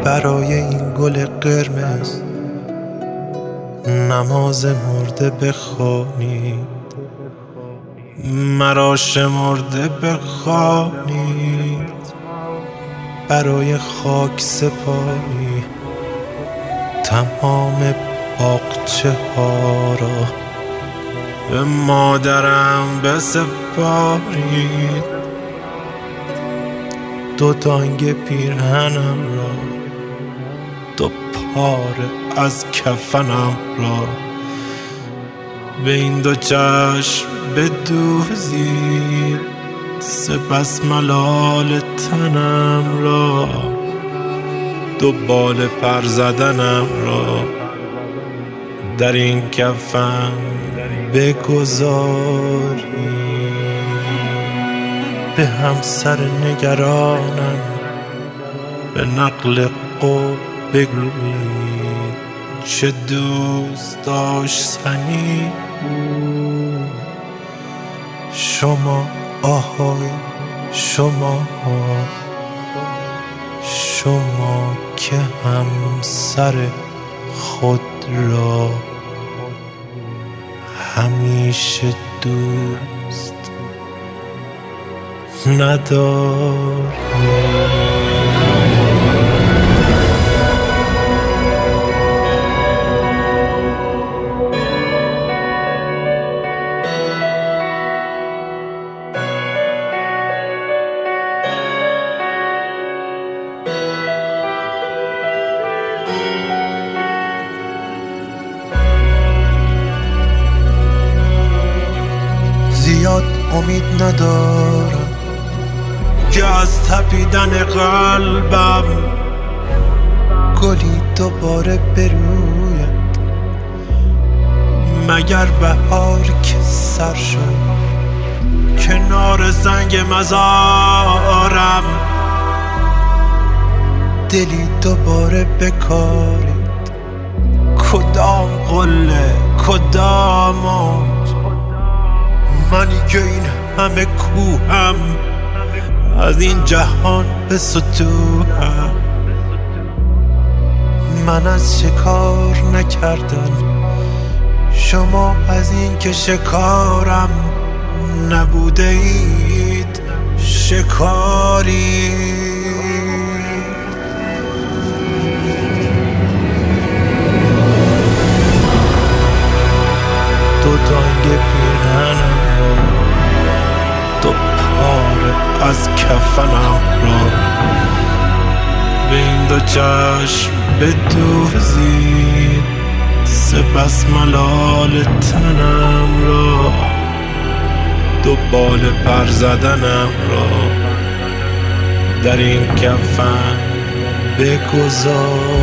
برای این گل قرمز نماز مرده بخوانید، مرا شمرده بخوانید. برای خاک سپاری تمام باغچه ها را به مادرم بسپارید. دو دانگ پیرهنم را، دو پاره از کفنم را به این دو چشم بدوزید. سپس ملال تنم را، دو بال پر زدنم را در این کفن بگذارید. به همسر نگرانم به نقل قول بگویید چه دوست داشتنی بود. شما آهای شما که همسر خود را همیشه دوست نداری. زیاد امید ندارم که از تپیدن قلبم گلی دوباره بروید، مگر بهار که سر شد کنار زنگ مزارم دلی دوباره بکارید. کدام قله کدام موج، منی که این همه کوهم از این جهان به ستوهم. من از شکار نکردم، شما از این که شکارم نبوده اید شکاری. دو دانگ پیرهنم را، دو پاره از کفنم را به این دو چشم بدوزید. سپس ملال تنم را، دو بال پر زدنم را در این کفن بگذار.